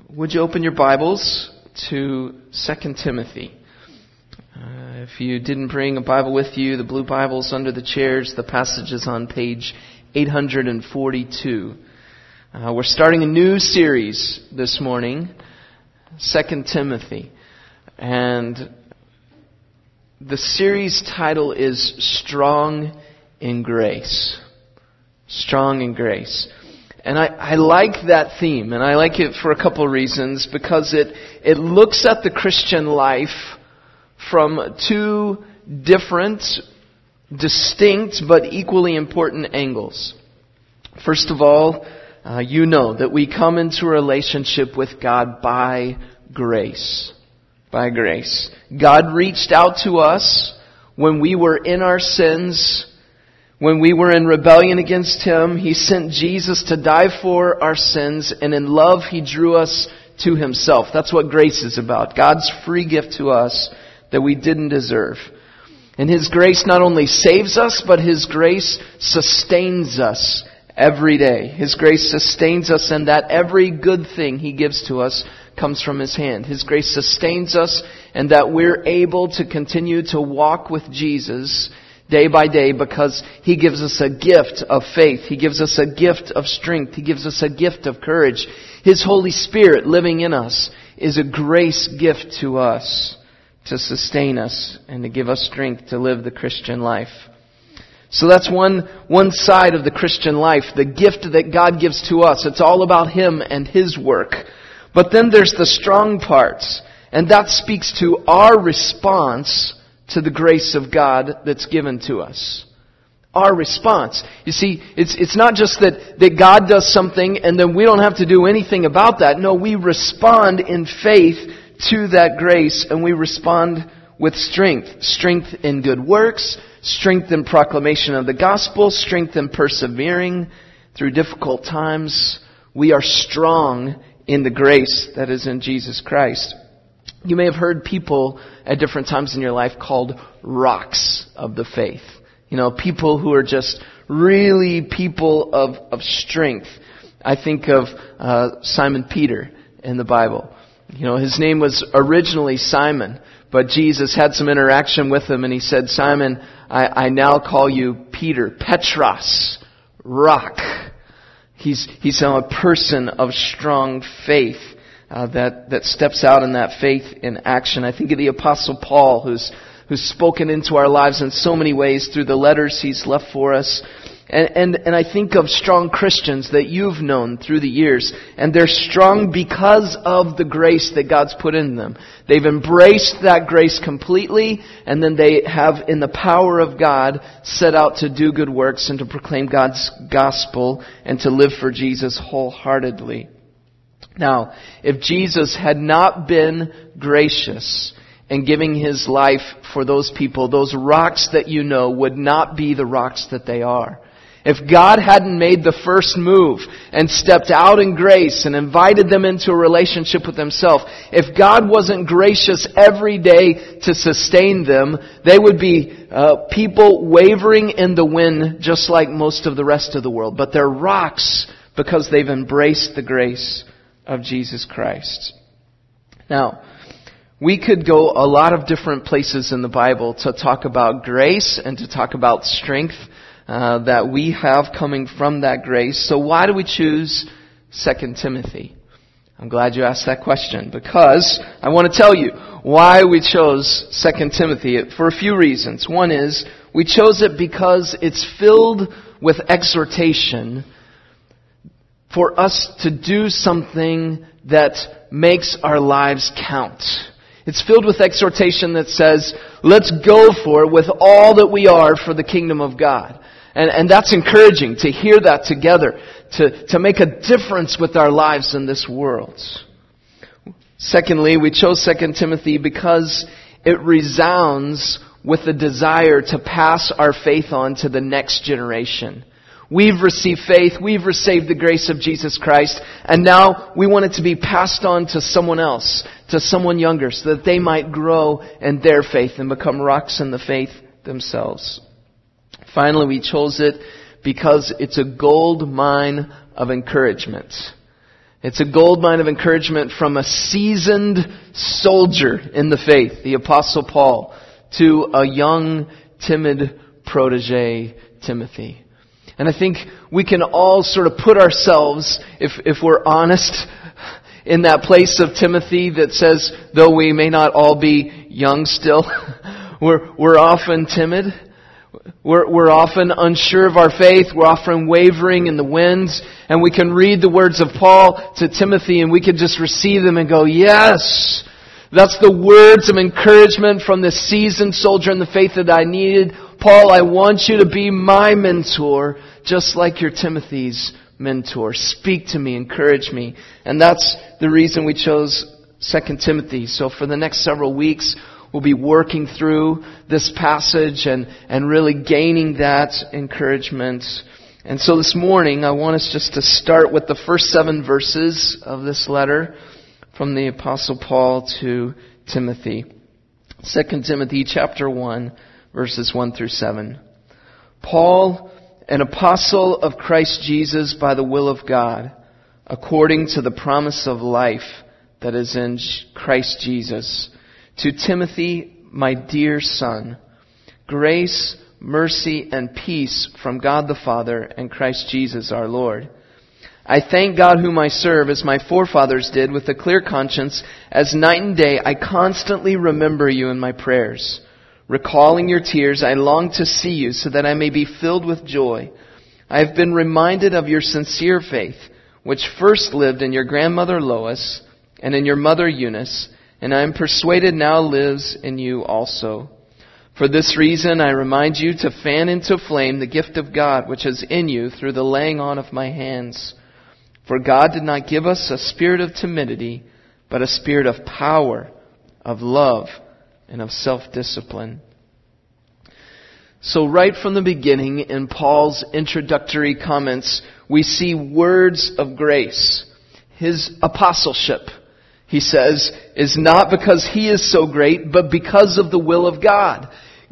Would you open your Bibles to 2 Timothy? If you didn't bring a Bible with you, the blue Bible's under the chairs. The passage is on page 842. We're starting a new series this morning, 2 Timothy. And the series title is Strong in Grace. Strong in Grace. And I like that theme, and I like it for a couple of reasons, because it looks at the Christian life from two different, distinct, but equally important angles. First of all, you know that we come into a relationship with God by grace. By grace. God reached out to us when we were in our sins. When we were in rebellion against Him, He sent Jesus to die for our sins, and in love He drew us to Himself. That's what grace is about. God's free gift to us that we didn't deserve. And His grace not only saves us, but His grace sustains us every day. His grace sustains us, and that every good thing He gives to us comes from His hand. His grace sustains us, and that we're able to continue to walk with Jesus day by day, because He gives us a gift of faith. He gives us a gift of strength. He gives us a gift of courage. His Holy Spirit living in us is a grace gift to us to sustain us and to give us strength to live the Christian life. So that's one side of the Christian life, the gift that God gives to us. It's all about Him and His work. But then there's the strong parts, and that speaks to our response to the grace of God that's given to us. Our response. You see, it's not just that God does something and then we don't have to do anything about that. No, we respond in faith to that grace, and we respond with strength. Strength in good works, strength in proclamation of the gospel, strength in persevering through difficult times. We are strong in the grace that is in Jesus Christ. You may have heard people at different times in your life called rocks of the faith. You know, people who are just really people of strength. I think of Simon Peter in the Bible. You know, his name was originally Simon, but Jesus had some interaction with him and He said, Simon, I now call you Peter, Petros, rock. He's a person of strong faith. That steps out in that faith in action. I think of the Apostle Paul, who's spoken into our lives in so many ways through the letters he's left for us. And I think of strong Christians that you've known through the years. And they're strong because of the grace that God's put in them. They've embraced that grace completely, and then they have, in the power of God, set out to do good works and to proclaim God's gospel and to live for Jesus wholeheartedly. Now, if Jesus had not been gracious in giving His life for those people, those rocks that you know would not be the rocks that they are. If God hadn't made the first move and stepped out in grace and invited them into a relationship with Himself, if God wasn't gracious every day to sustain them, they would be people wavering in the wind just like most of the rest of the world. But they're rocks because they've embraced the grace of Jesus Christ. Now, we could go a lot of different places in the Bible to talk about grace and to talk about strength that we have coming from that grace. So why do we choose 2 Timothy? I'm glad you asked that question, because I want to tell you why we chose 2 Timothy for a few reasons. One is, we chose it because it's filled with exhortation for us to do something that makes our lives count. It's filled with exhortation that says, let's go for it with all that we are for the kingdom of God. And that's encouraging to hear that together, to make a difference with our lives in this world. Secondly, we chose 2 Timothy because it resounds with the desire to pass our faith on to the next generation. We've received faith, we've received the grace of Jesus Christ, and now we want it to be passed on to someone else, to someone younger, so that they might grow in their faith and become rocks in the faith themselves. Finally, we chose it because it's a gold mine of encouragement. It's a goldmine of encouragement from a seasoned soldier in the faith, the Apostle Paul, to a young, timid protege, Timothy. And I think we can all sort of put ourselves, if we're honest, in that place of Timothy that says, though we may not all be young still, we're often timid. We're often unsure of our faith. We're often wavering in the winds. And we can read the words of Paul to Timothy and we can just receive them and go, yes, that's the words of encouragement from the seasoned soldier in the faith that I needed. Paul, I want you to be my mentor, just like you're Timothy's mentor. Speak to me, encourage me. And that's the reason we chose 2 Timothy. So for the next several weeks, we'll be working through this passage and really gaining that encouragement. And so this morning, I want us just to start with the first 7 verses of this letter from the Apostle Paul to Timothy. 2 Timothy chapter 1, verses 1 through 7. Paul, an apostle of Christ Jesus by the will of God, according to the promise of life that is in Christ Jesus, to Timothy, my dear son, grace, mercy, and peace from God the Father and Christ Jesus our Lord. I thank God whom I serve as my forefathers did with a clear conscience, as night and day I constantly remember you in my prayers. Recalling your tears, I long to see you so that I may be filled with joy. I have been reminded of your sincere faith, which first lived in your grandmother Lois and in your mother Eunice, and I am persuaded now lives in you also. For this reason I remind you to fan into flame the gift of God which is in you through the laying on of my hands. For God did not give us a spirit of timidity, but a spirit of power, of love, and of self-discipline. So right from the beginning in Paul's introductory comments, we see words of grace. His apostleship, he says, is not because he is so great, but because of the will of God.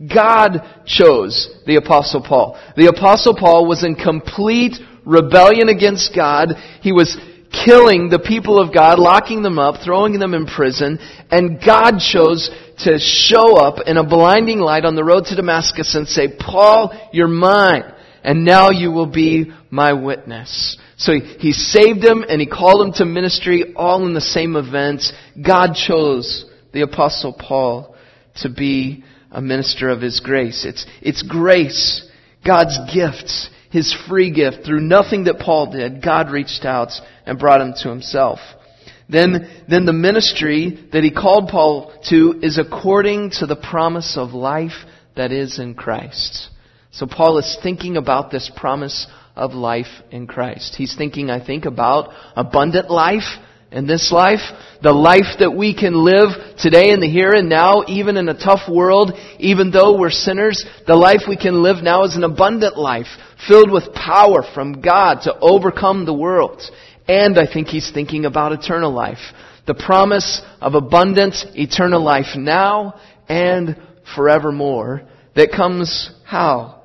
God chose the Apostle Paul. The Apostle Paul was in complete rebellion against God. He was killing the people of God, locking them up, throwing them in prison, and God chose to show up in a blinding light on the road to Damascus and say, Paul, you're mine, and now you will be my witness. So he saved him and he called him to ministry all in the same event. God chose the Apostle Paul to be a minister of His grace. It's grace, God's gifts, His free gift. Through nothing that Paul did, God reached out and brought him to Himself. Then the ministry that He called Paul to is according to the promise of life that is in Christ. So Paul is thinking about this promise of life in Christ. He's thinking, I think, about abundant life in this life, the life that we can live today in the here and now, even in a tough world, even though we're sinners, the life we can live now is an abundant life, filled with power from God to overcome the world. And I think he's thinking about eternal life, the promise of abundant eternal life now and forevermore that comes how?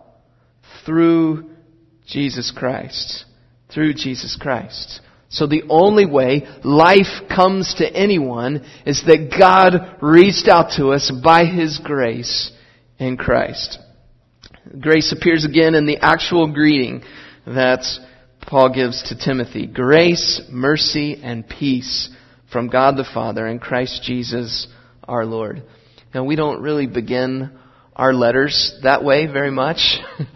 Through Jesus Christ. Through Jesus Christ. So the only way life comes to anyone is that God reached out to us by His grace in Christ. Grace appears again in the actual greeting that Paul gives to Timothy. Grace, mercy, and peace from God the Father and Christ Jesus our Lord. Now we don't really begin our letters that way very much,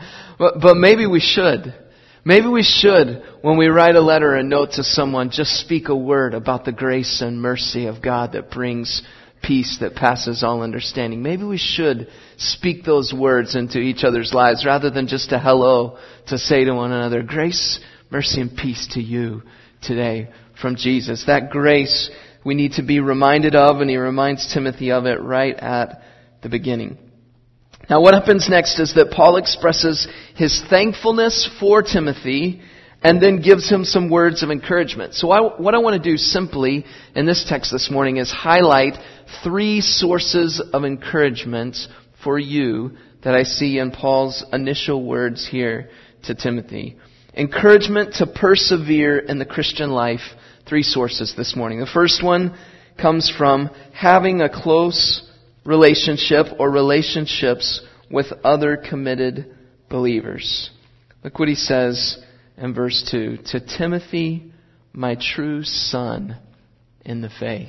but maybe we should. Maybe we should, when we write a letter and note to someone, just speak a word about the grace and mercy of God that brings peace that passes all understanding. Maybe we should speak those words into each other's lives rather than just a hello to say to one another, grace, mercy, and peace to you today from Jesus. That grace we need to be reminded of, and he reminds Timothy of it right at the beginning. Now what happens next is that Paul expresses his thankfulness for Timothy and then gives him some words of encouragement. So what I want to do simply in this text this morning is highlight 3 sources of encouragement for you that I see in Paul's initial words here to Timothy. Encouragement to persevere in the Christian life three sources this morning. The first one comes from having a close relationship or relationships with other committed believers. Look what he says in verse 2. To Timothy, my true son in the faith.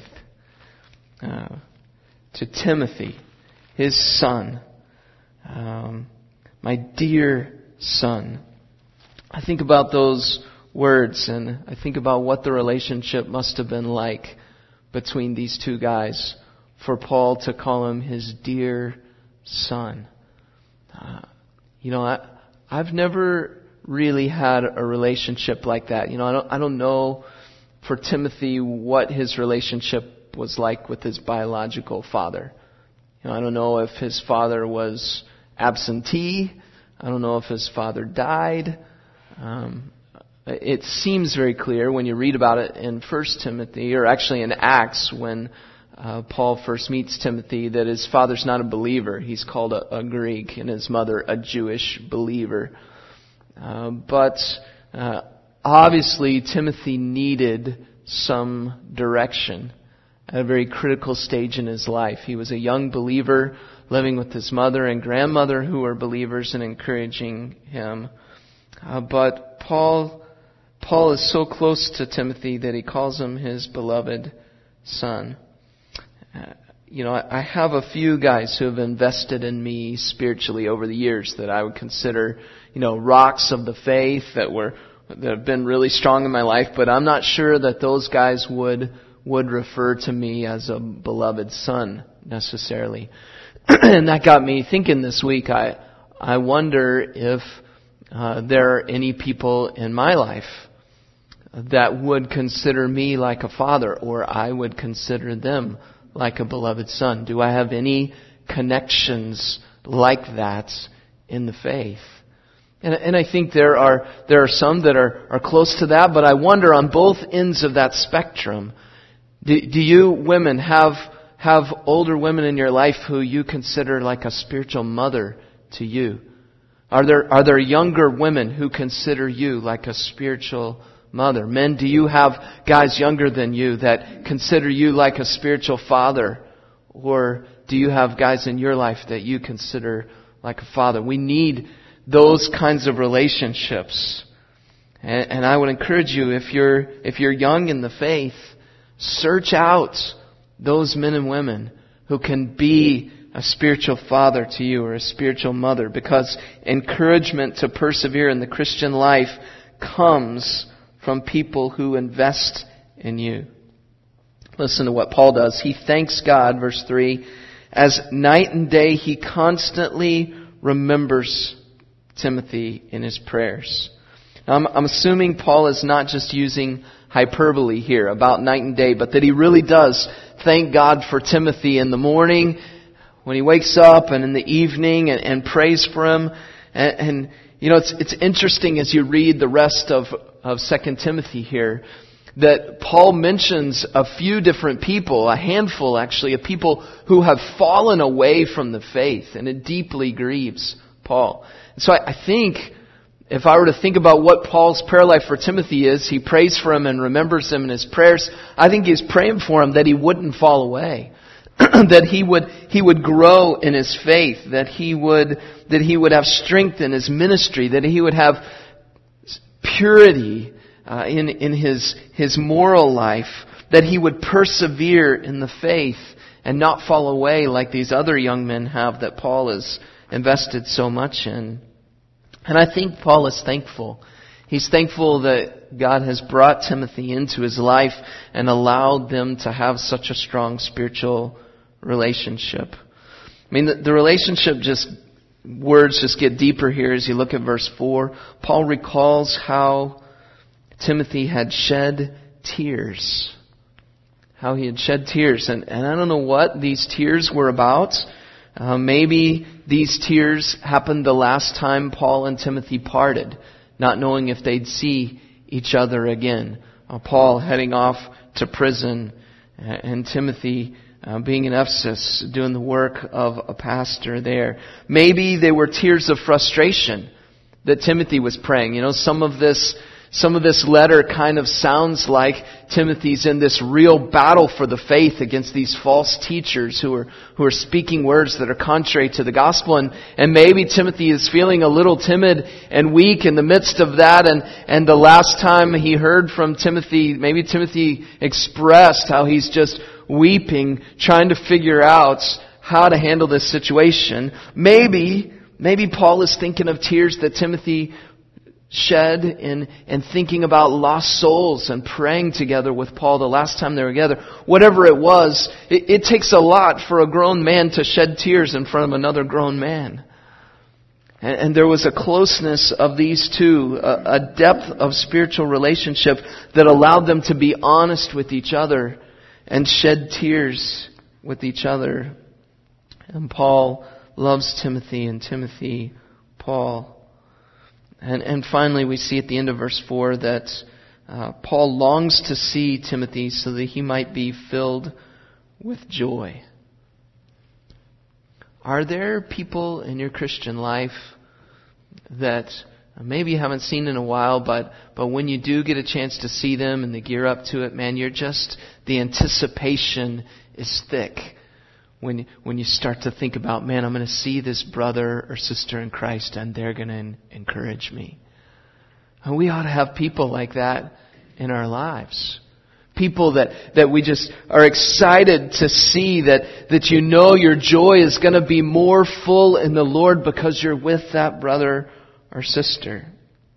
To Timothy, his son, my dear son. I think about those words and I think about what the relationship must have been like between these two guys for Paul to call him his dear son. I've never really had a relationship like that. I don't know for Timothy what his relationship was like with his biological father. I don't know if his father was absentee. I don't know if his father died. It seems very clear when you read about it in 1 Timothy, or actually in Acts, when Paul first meets Timothy, that his father's not a believer. He's called a Greek, and his mother a Jewish believer. But obviously Timothy needed some direction at a very critical stage in his life. He was a young believer living with his mother and grandmother who were believers and encouraging him. But Paul is so close to Timothy that he calls him his beloved son. I have a few guys who have invested in me spiritually over the years that I would consider, rocks of the faith that have been really strong in my life, but I'm not sure that those guys would refer to me as a beloved son necessarily. And that got me thinking this week. I wonder if there are any people in my life that would consider me like a father, or I would consider them like a beloved son. Do I have any connections like that in the faith? And I think there are some that are close to that, but I wonder on both ends of that spectrum, do you women have older women in your life who you consider like a spiritual mother to you? Are there younger women who consider you like a spiritual mother? Men, do you have guys younger than you that consider you like a spiritual father? Or do you have guys in your life that you consider like a father? We need those kinds of relationships. And I would encourage you, if you're young in the faith, search out those men and women who can be a spiritual father to you or a spiritual mother, because encouragement to persevere in the Christian life comes from people who invest in you. Listen to what Paul does. He thanks God, verse 3, as night and day he constantly remembers Timothy in his prayers. Now, I'm assuming Paul is not just using hyperbole here about night and day, but that he really does thank God for Timothy in the morning when he wakes up and in the evening and prays for him. And it's interesting as you read the rest of 2 Timothy here, that Paul mentions a few different people, a handful actually, of people who have fallen away from the faith, and it deeply grieves Paul. And so I think, if I were to think about what Paul's prayer life for Timothy is, he prays for him and remembers him in his prayers. I think he's praying for him that he wouldn't fall away, that he would grow in his faith, that he would have strength in his ministry, that he would have purity in his moral life, that he would persevere in the faith and not fall away like these other young men have that Paul has invested so much in. And I think Paul is thankful. He's thankful that God has brought Timothy into his life and allowed them to have such a strong spiritual relationship. I mean, the relationship words just get deeper here as you look at verse 4. Paul recalls how Timothy had shed tears. How he had shed tears. And I don't know what these tears were about. Maybe these tears happened the last time Paul and Timothy parted, not knowing if they'd see each other again. Paul heading off to prison, and Timothy being in Ephesus, doing the work of a pastor there. Maybe they were tears of frustration that Timothy was praying. Some of this Some of this letter kind of sounds like Timothy's in this real battle for the faith against these false teachers who are speaking words that are contrary to the gospel. And maybe Timothy is feeling a little timid and weak in the midst of that. And the last time he heard from Timothy, maybe Timothy expressed how he's just weeping, trying to figure out how to handle this situation. Maybe Paul is thinking of tears that Timothy shed in thinking about lost souls and praying together with Paul the last time they were together. Whatever it was, it takes a lot for a grown man to shed tears in front of another grown man. And there was a closeness of these two, a depth of spiritual relationship that allowed them to be honest with each other and shed tears with each other. And Paul loves Timothy, and Timothy, Paul. And finally, we see at the end of verse 4 that Paul longs to see Timothy so that he might be filled with joy. Are there people in your Christian life that maybe you haven't seen in a while, but when you do get a chance to see them and they gear up to it, man, the anticipation is thick. When you start to think about, man, I'm going to see this brother or sister in Christ and they're going to encourage me. And we ought to have people like that in our lives. People that we just are excited to see that you know your joy is going to be more full in the Lord because you're with that brother or sister.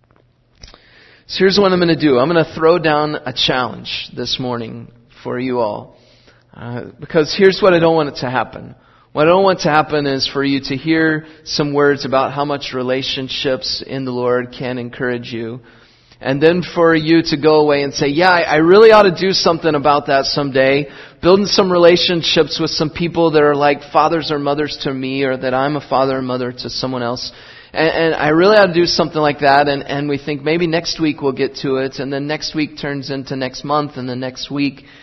So here's what I'm going to do. I'm going to throw down a challenge this morning for you all. Because here's what I don't want it to happen. What I don't want to happen is for you to hear some words about how much relationships in the Lord can encourage you. And then for you to go away and say, yeah, I really ought to do something about that someday. Building some relationships with some people that are like fathers or mothers to me, or that I'm a father or mother to someone else. And I really ought to do something like that. And we think maybe next week we'll get to it. And then next week turns into next month. And then next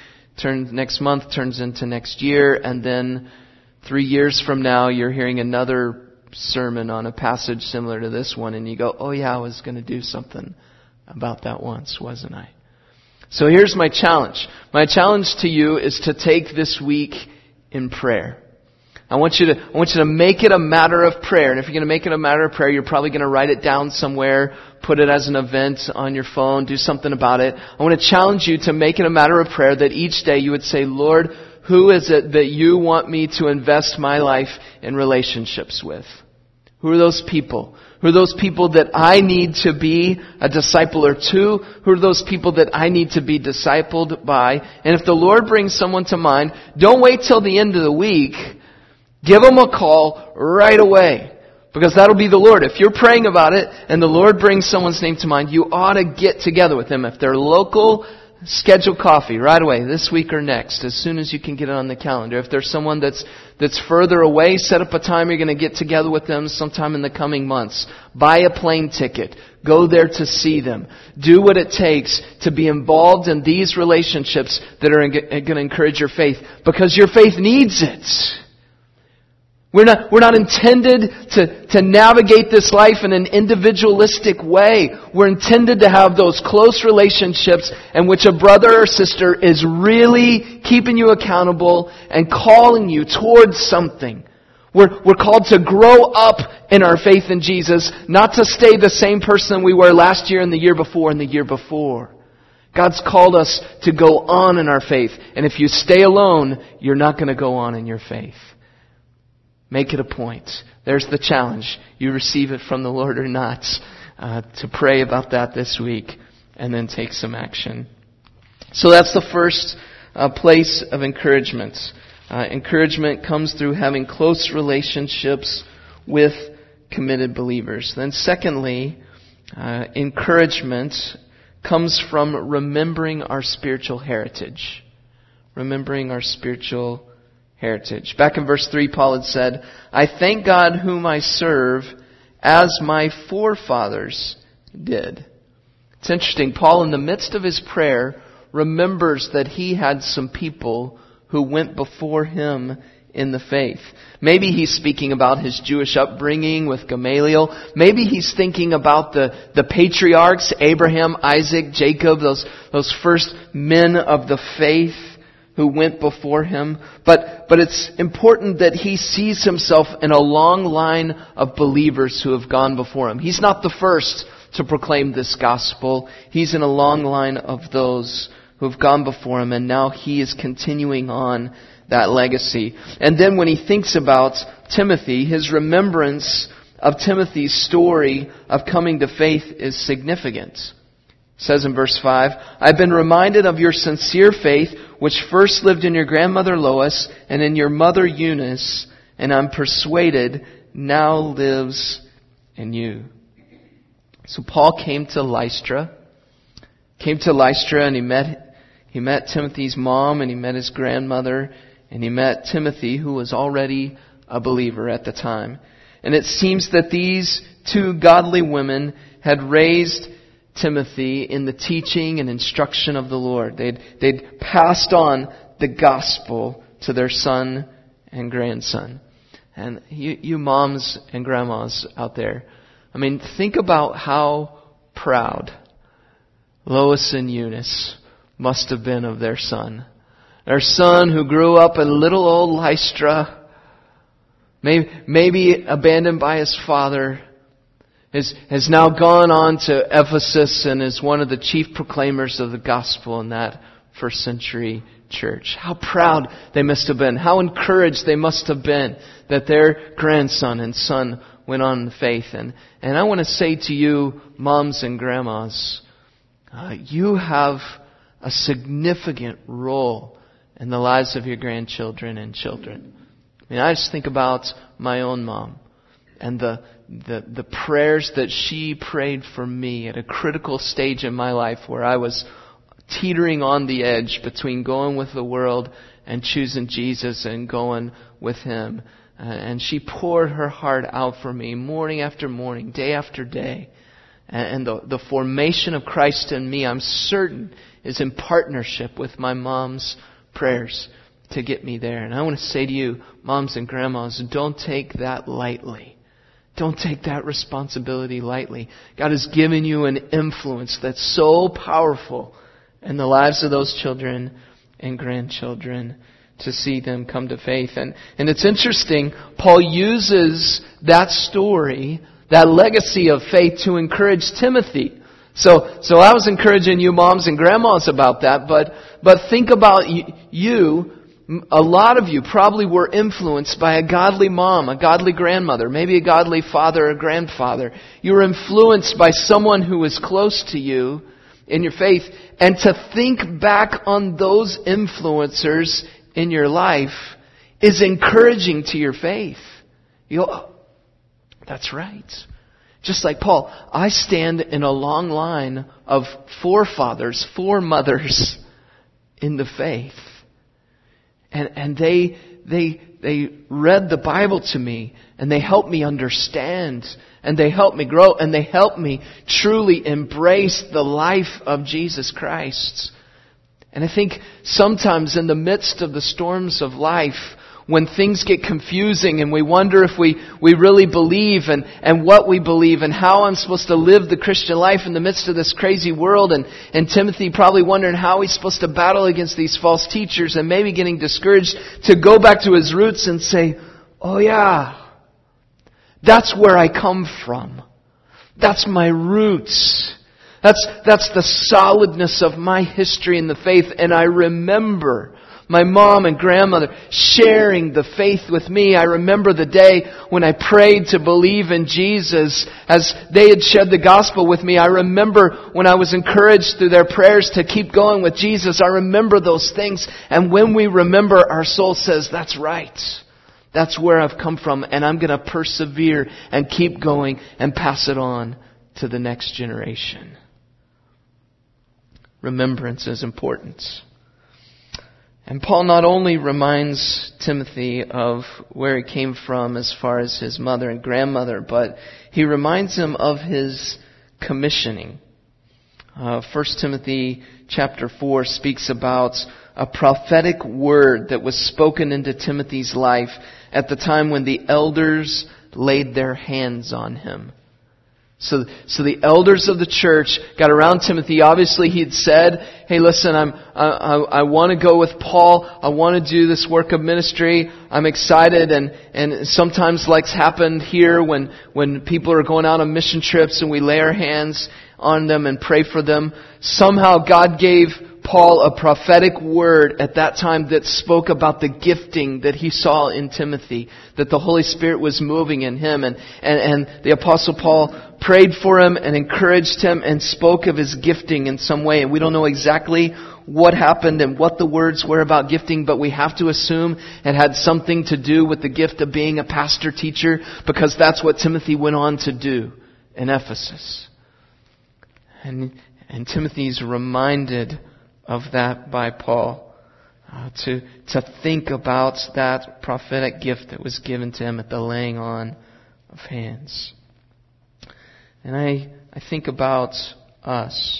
month turns into next year, and then 3 years from now you're hearing another sermon on a passage similar to this one, and you go, oh yeah, I was going to do something about that once, wasn't I? So here's my challenge. My challenge to you is to take this week in prayer. I want you to make it a matter of prayer. And if you're going to make it a matter of prayer, you're probably going to write it down somewhere, put it as an event on your phone, do something about it. I want to challenge you to make it a matter of prayer that each day you would say, Lord, who is it that you want me to invest my life in relationships with? Who are those people? Who are those people that I need to be a discipler to? Who are those people that I need to be discipled by? And if the Lord brings someone to mind, don't wait till the end of the week. Give them a call right away. Because that'll be the Lord. If you're praying about it and the Lord brings someone's name to mind, you ought to get together with them. If they're local, schedule coffee right away, this week or next, as soon as you can get it on the calendar. If there's someone that's further away, set up a time you're going to get together with them sometime in the coming months. Buy a plane ticket. Go there to see them. Do what it takes to be involved in these relationships that are going to encourage your faith. Because your faith needs it. We're not intended to navigate this life in an individualistic way. We're intended to have those close relationships in which a brother or sister is really keeping you accountable and calling you towards something. We're called to grow up in our faith in Jesus, not to stay the same person we were last year and the year before and the year before. God's called us to go on in our faith. And if you stay alone, you're not going to go on in your faith. Make it a point. There's the challenge. You receive it from the Lord or not, to pray about that this week and then take some action. So that's the first place of encouragement. Encouragement comes through having close relationships with committed believers. Then secondly, encouragement comes from remembering our spiritual heritage. Remembering our spiritual heritage. Back in verse 3, Paul had said, I thank God whom I serve as my forefathers did. It's interesting. Paul, in the midst of his prayer, remembers that he had some people who went before him in the faith. Maybe he's speaking about his Jewish upbringing with Gamaliel. Maybe he's thinking about the patriarchs, Abraham, Isaac, Jacob, those first men of the faith who went before him. But it's important that he sees himself in a long line of believers who have gone before him. He's not the first to proclaim this gospel. He's in a long line of those who have gone before him, and now he is continuing on that legacy. And then when he thinks about Timothy, his remembrance of Timothy's story of coming to faith is significant. It says in verse 5, I've been reminded of your sincere faith, which first lived in your grandmother Lois and in your mother Eunice, and I'm persuaded now lives in you. So Paul came to Lystra and he met Timothy's mom, and he met his grandmother, and he met Timothy, who was already a believer at the time. And it seems that these two godly women had raised Timothy in the teaching and instruction of the Lord. They'd passed on the gospel to their son and grandson. And you moms and grandmas out there, I mean, think about how proud Lois and Eunice must have been of their son. Their son who grew up in little old Lystra, maybe abandoned by his father, has now gone on to Ephesus and is one of the chief proclaimers of the gospel in that first century church. How proud they must have been. How encouraged they must have been that their grandson and son went on in the faith. And I want to say to you, moms and grandmas, you have a significant role in the lives of your grandchildren and children. I mean, I just think about my own mom and the prayers that she prayed for me at a critical stage in my life where I was teetering on the edge between going with the world and choosing Jesus and going with Him. And she poured her heart out for me morning after morning, day after day. And the formation of Christ in me, I'm certain, is in partnership with my mom's prayers to get me there. And I want to say to you, moms and grandmas, don't take that lightly. Don't take that responsibility lightly. God has given you an influence that's so powerful in the lives of those children and grandchildren to see them come to faith. And it's interesting, Paul uses that story, that legacy of faith, to encourage Timothy. So I was encouraging you moms and grandmas about that, but think about you. A lot of you probably were influenced by a godly mom, a godly grandmother, maybe a godly father or grandfather. You were influenced by someone who was close to you in your faith. And to think back on those influencers in your life is encouraging to your faith. You go, oh, that's right. Just like Paul, I stand in a long line of forefathers, foremothers in the faith. And they read the Bible to me, and they helped me understand, and they helped me grow, and they helped me truly embrace the life of Jesus Christ. And I think sometimes in the midst of the storms of life, when things get confusing and we wonder if we really believe and what we believe and how I'm supposed to live the Christian life in the midst of this crazy world, and Timothy probably wondering how he's supposed to battle against these false teachers and maybe getting discouraged, to go back to his roots and say, oh yeah, that's where I come from. That's my roots. That's the solidness of my history in the faith. And I remember my mom and grandmother sharing the faith with me. I remember the day when I prayed to believe in Jesus as they had shared the gospel with me. I remember when I was encouraged through their prayers to keep going with Jesus. I remember those things. And when we remember, our soul says, that's right. That's where I've come from. And I'm going to persevere and keep going and pass it on to the next generation. Remembrance is important. And Paul not only reminds Timothy of where he came from as far as his mother and grandmother, but he reminds him of his commissioning. 1 Timothy chapter 4 speaks about a prophetic word that was spoken into Timothy's life at the time when the elders laid their hands on him. So the elders of the church got around Timothy. Obviously, he'd said, "Hey, listen, I want to go with Paul. I want to do this work of ministry. I'm excited." And sometimes, like's happened here, when people are going out on mission trips and we lay our hands on them and pray for them, somehow God gave Paul a prophetic word at that time that spoke about the gifting that he saw in Timothy, that the Holy Spirit was moving in him. And the Apostle Paul prayed for him and encouraged him and spoke of his gifting in some way. And we don't know exactly what happened and what the words were about gifting, but we have to assume it had something to do with the gift of being a pastor teacher, because that's what Timothy went on to do in Ephesus. And Timothy's reminded of that by Paul, to think about that prophetic gift that was given to him at the laying on of hands. And I think about us.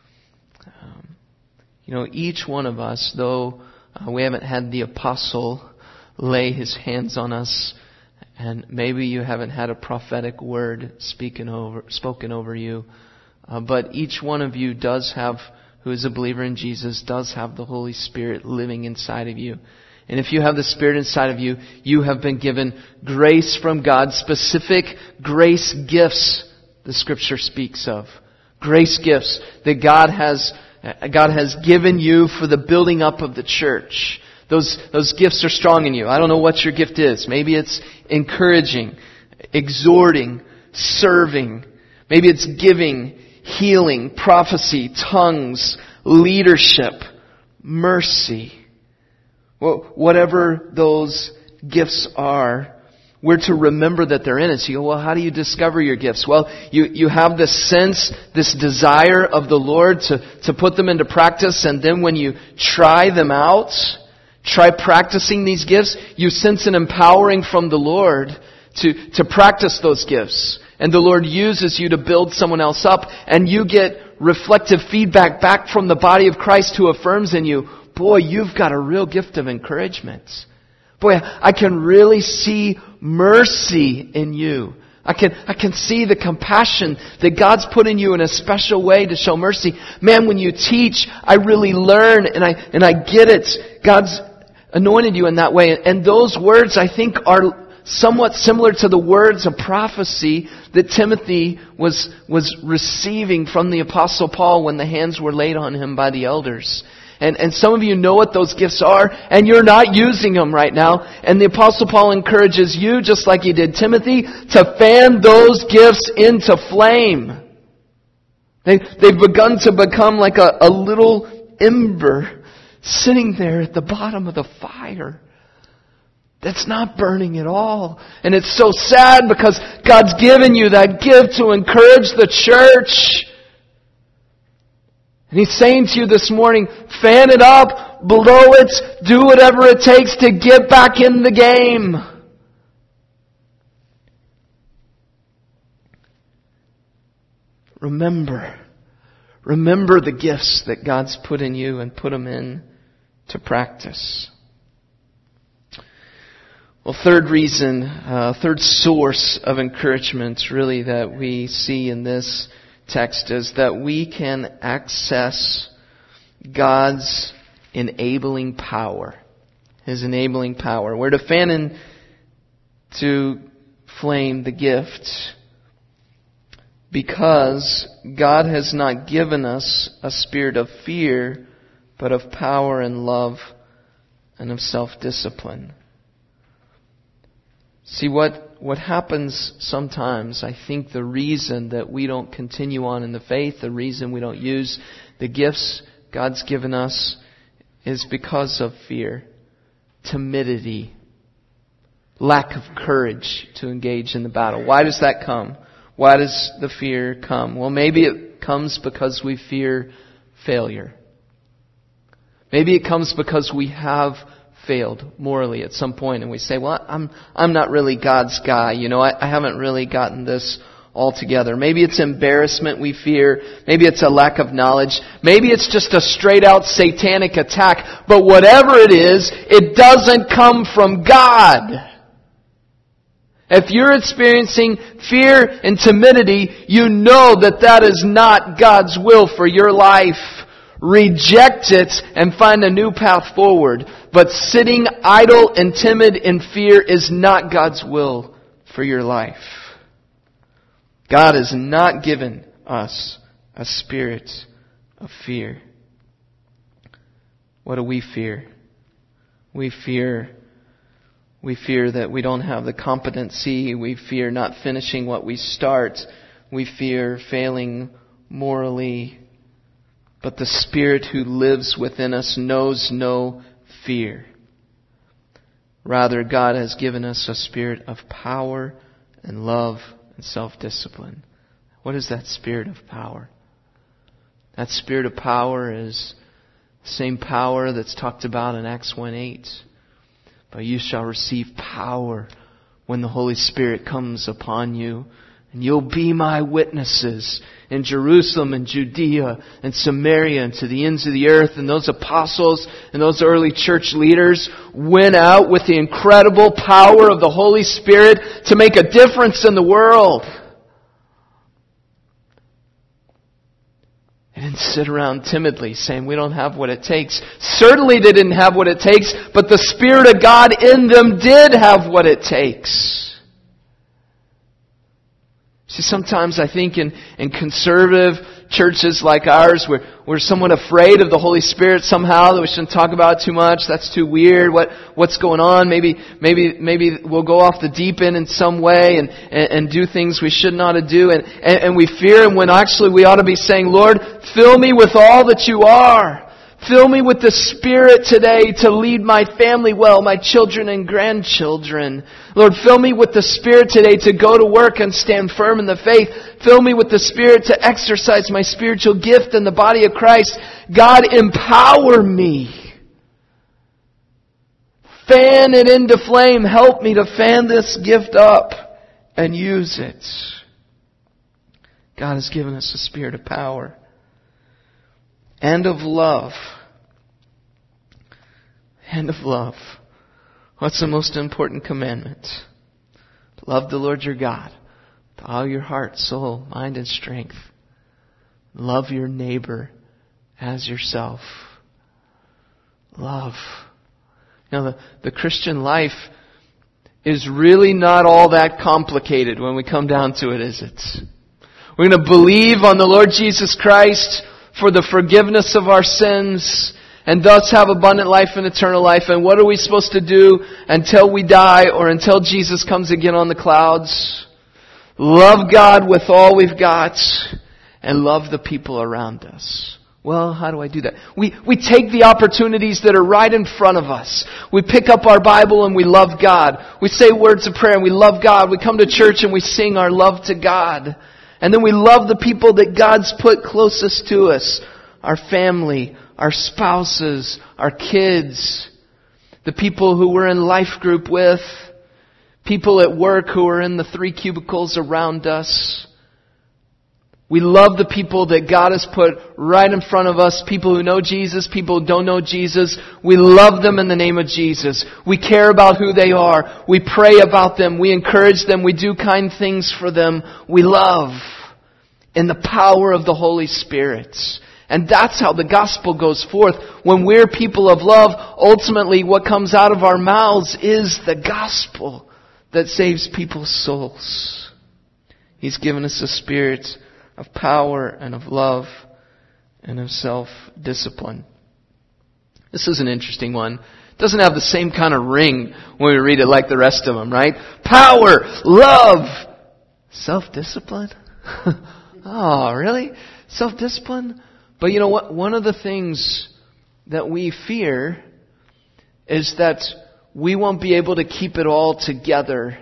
Each one of us, though we haven't had the apostle lay his hands on us, and maybe you haven't had a prophetic word spoken over you, but each one of you does have, who is a believer in Jesus, does have the Holy Spirit living inside of you. And if you have the Spirit inside of you, you have been given grace from God, specific grace gifts the Scripture speaks of. Grace gifts that God has given you for the building up of the church. Those gifts are strong in you. I don't know what your gift is. Maybe it's encouraging, exhorting, serving. Maybe it's giving, healing, prophecy, tongues, leadership, mercy. Well, whatever those gifts are, we're to remember that they're in us. You go, well, how do you discover your gifts? Well, you have this sense, this desire of the Lord to put them into practice, and then when you try them out, try practicing these gifts, you sense an empowering from the Lord to practice those gifts. And the Lord uses you to build someone else up, and you get reflective feedback back from the body of Christ who affirms in you, boy, you've got a real gift of encouragement. Boy, I can really see mercy in you. I can see the compassion that God's put in you in a special way to show mercy. Man, when you teach, I really learn and I get it. God's anointed you in that way. And those words, I think, are somewhat similar to the words of prophecy that Timothy was receiving from the Apostle Paul when the hands were laid on him by the elders. And some of you know what those gifts are, and you're not using them right now. And the Apostle Paul encourages you, just like he did Timothy, to fan those gifts into flame. They've begun to become like a little ember sitting there at the bottom of the fire that's not burning at all. And it's so sad because God's given you that gift to encourage the church. And He's saying to you this morning, fan it up, blow it, do whatever it takes to get back in the game. Remember the gifts that God's put in you and put them in to practice. Well, third reason, third source of encouragement really that we see in this text is that we can access God's enabling power. His enabling power. We're to fan into flame the gift because God has not given us a spirit of fear, but of power and love and of self-discipline. See, what happens sometimes, I think the reason that we don't continue on in the faith, the reason we don't use the gifts God's given us is because of fear, timidity, lack of courage to engage in the battle. Why does that come? Why does the fear come? Well, maybe it comes because we fear failure. Maybe it comes because we have failed morally at some point and we say, well, I'm not really God's guy. I haven't really gotten this altogether. Maybe it's embarrassment we fear. Maybe it's a lack of knowledge. Maybe it's just a straight out satanic attack. But whatever it is, it doesn't come from God. If you're experiencing fear and timidity, you know that that is not God's will for your life. Reject it and find a new path forward. But sitting idle and timid in fear is not God's will for your life. God has not given us a spirit of fear. What do we fear? We fear that we don't have the competency. We fear not finishing what we start. We fear failing morally. But the Spirit who lives within us knows no fear. Rather, God has given us a spirit of power and love and self-discipline. What is that spirit of power? That spirit of power is the same power that's talked about in Acts 1:8. But you shall receive power when the Holy Spirit comes upon you. And you'll be my witnesses in Jerusalem and Judea and Samaria and to the ends of the earth. And those apostles and those early church leaders went out with the incredible power of the Holy Spirit to make a difference in the world. They didn't sit around timidly saying, we don't have what it takes. Certainly they didn't have what it takes, but the Spirit of God in them did have what it takes. See, sometimes I think in conservative churches like ours, we're somewhat afraid of the Holy Spirit somehow, that we shouldn't talk about it too much. That's too weird. What's going on? Maybe we'll go off the deep end in some way and do things we should not do. And we fear Him when actually we ought to be saying, Lord, fill me with all that you are. Fill me with the Spirit today to lead my family well, my children and grandchildren. Lord, fill me with the Spirit today to go to work and stand firm in the faith. Fill me with the Spirit to exercise my spiritual gift in the body of Christ. God, empower me. Fan it into flame. Help me to fan this gift up and use it. God has given us a spirit of power and of love. And of love. What's the most important commandment? Love the Lord your God with all your heart, soul, mind, and strength. Love your neighbor as yourself. Love. Now, the Christian life is really not all that complicated when we come down to it, is it? We're going to believe on the Lord Jesus Christ for the forgiveness of our sins and thus have abundant life and eternal life. And what are we supposed to do until we die or until Jesus comes again on the clouds? Love God with all we've got and love the people around us. Well, how do I do that? We take the opportunities that are right in front of us. We pick up our Bible and we love God. We say words of prayer and we love God. We come to church and we sing our love to God. And then we love the people that God's put closest to us. Our family, our spouses, our kids, the people who we're in life group with, people at work who are in the 3 cubicles around us. We love the people that God has put right in front of us. People who know Jesus, people who don't know Jesus. We love them in the name of Jesus. We care about who they are. We pray about them. We encourage them. We do kind things for them. We love in the power of the Holy Spirit. And that's how the gospel goes forth. When we're people of love, ultimately what comes out of our mouths is the gospel that saves people's souls. He's given us a spirit of power and of love and of self-discipline. This is an interesting one. It doesn't have the same kind of ring when we read it like the rest of them, right? Power, love, self-discipline? Oh, really? Self-discipline? But you know what? One of the things that we fear is that we won't be able to keep it all together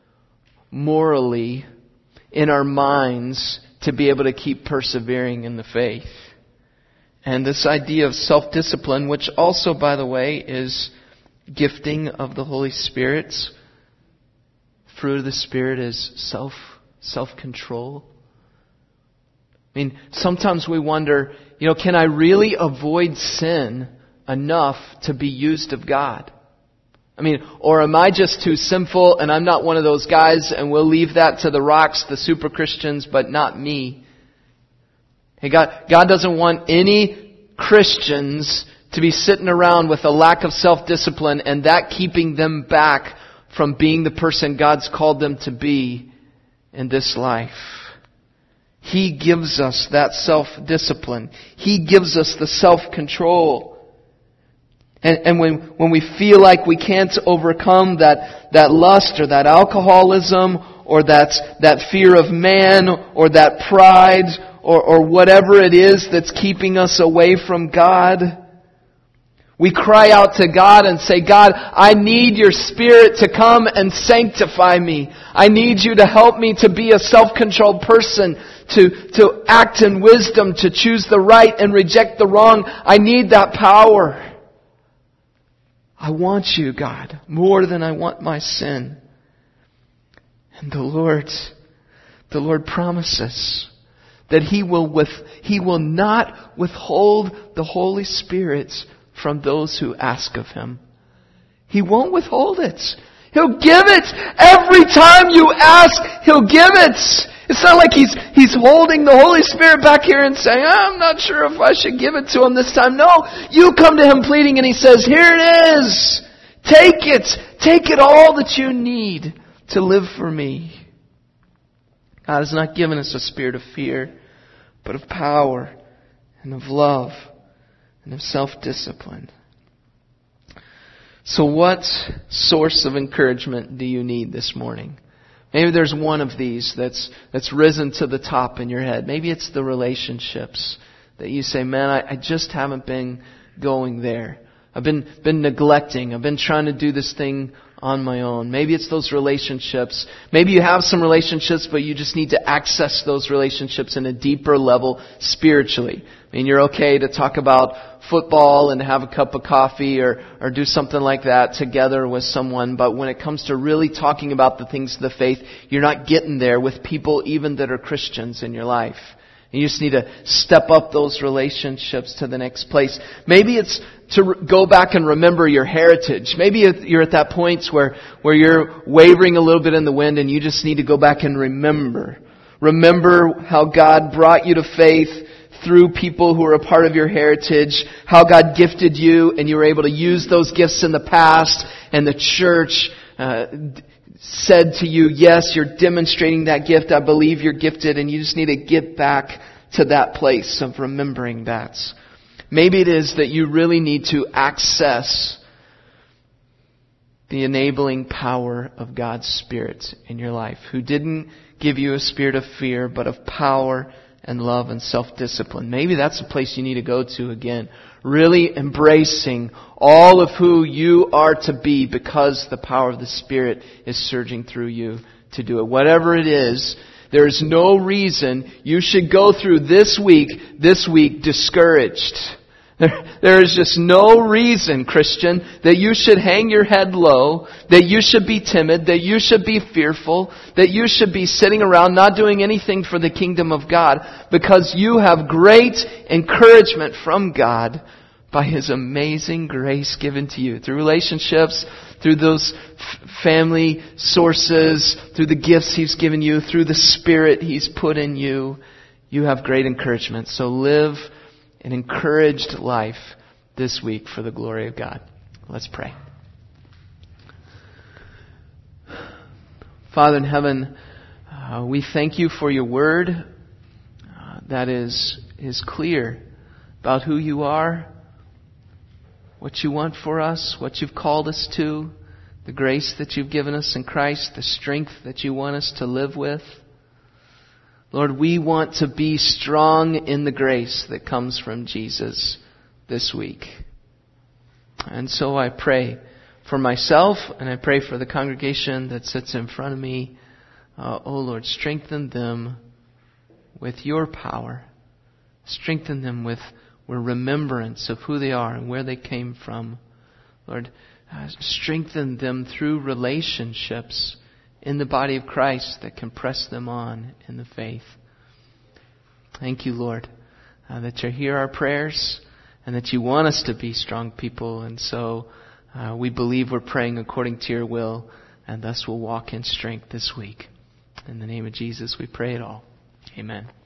morally in our minds to be able to keep persevering in the faith. And this idea of self-discipline, which also, by the way, is gifting of the Holy Spirit. Fruit of the Spirit is self-control? I mean, sometimes we wonder, can I really avoid sin enough to be used of God? I mean, or am I just too sinful and I'm not one of those guys and we'll leave that to the rocks, the super Christians, but not me? Hey, God doesn't want any Christians to be sitting around with a lack of self-discipline and that keeping them back from being the person God's called them to be in this life. He gives us that self-discipline. He gives us the self-control. And when we feel like we can't overcome that lust or that alcoholism or that fear of man or that pride or whatever it is that's keeping us away from God, we cry out to God and say, God, I need your Spirit to come and sanctify me. I need you to help me to be a self-controlled person, to act in wisdom, to choose the right and reject the wrong. I need that power. I want you, God, more than I want my sin. And the Lord promises that He will not withhold the Holy Spirit from those who ask of Him. He won't withhold it. He'll give it. Every time you ask, He'll give it. It's not like He's holding the Holy Spirit back here and saying, I'm not sure if I should give it to Him this time. No, you come to Him pleading and He says, here it is. Take it. Take it all that you need to live for me. God has not given us a spirit of fear, but of power and of love and of self-discipline. So what source of encouragement do you need this morning? Maybe there's one of these that's risen to the top in your head. Maybe it's the relationships that you say, man, I just haven't been going there. I've been neglecting. I've been trying to do this thing on my own. Maybe it's those relationships. Maybe you have some relationships, but you just need to access those relationships in a deeper level spiritually. I mean, you're okay to talk about football and have a cup of coffee or do something like that together with someone. But when it comes to really talking about the things of the faith, you're not getting there with people even that are Christians in your life. And you just need to step up those relationships to the next place. Maybe it's to go back and remember your heritage. Maybe you're at that point where you're wavering a little bit in the wind and you just need to go back and remember. Remember how God brought you to faith through people who are a part of your heritage, how God gifted you and you were able to use those gifts in the past, and the church said to you, yes, you're demonstrating that gift, I believe you're gifted, and you just need to get back to that place of remembering that. Maybe it is that you really need to access the enabling power of God's Spirit in your life, who didn't give you a spirit of fear, but of power and love and self-discipline. Maybe that's the place you need to go to again. Really embracing all of who you are to be because the power of the Spirit is surging through you to do it. Whatever it is, there is no reason you should go through this week discouraged. There is just no reason, Christian, that you should hang your head low, that you should be timid, that you should be fearful, that you should be sitting around not doing anything for the kingdom of God, because you have great encouragement from God by His amazing grace given to you through relationships, through those family sources, through the gifts He's given you, through the Spirit He's put in you. You have great encouragement. So live an encouraged life this week for the glory of God. Let's pray. Father in heaven, we thank you for your word that is clear about who you are, what you want for us, what you've called us to, the grace that you've given us in Christ, the strength that you want us to live with. Lord, we want to be strong in the grace that comes from Jesus this week. And so I pray for myself and I pray for the congregation that sits in front of me. Oh Lord, strengthen them with your power. Strengthen them with remembrance of who they are and where they came from. Lord, strengthen them through relationships in the body of Christ that can press them on in the faith. Thank you, Lord, that you hear our prayers and that you want us to be strong people. And so we believe we're praying according to your will, and thus we'll walk in strength this week. In the name of Jesus, we pray it all. Amen.